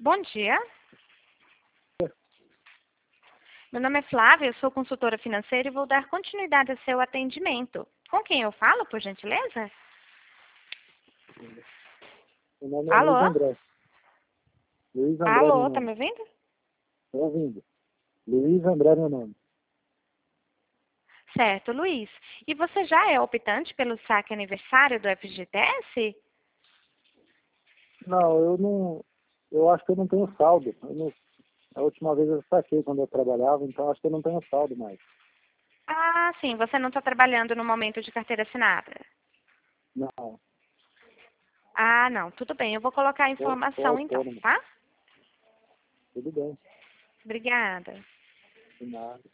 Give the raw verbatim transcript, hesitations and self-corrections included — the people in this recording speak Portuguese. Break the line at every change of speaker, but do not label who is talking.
Bom dia. Meu nome é Flávia, eu sou consultora financeira e vou dar continuidade ao seu atendimento. Com quem eu falo, por gentileza?
Meu nome é
Alô?
Luiz André. Luiz André, meu
Alô, tá me
nome.
ouvindo?
Estou ouvindo. Luiz André, meu nome.
Certo, Luiz. E você já é optante pelo saque aniversário do F G T S?
Não, eu não... Eu acho que eu não tenho saldo. Eu não, a última vez eu saquei quando eu trabalhava, então acho que eu não tenho saldo mais.
Ah, sim, você não está trabalhando no momento de carteira assinada.
Não,
Ah, não, tudo bem. Eu vou colocar a
estou
informação então,
autônomo.
tá?
Tudo bem.
Obrigada.
De nada.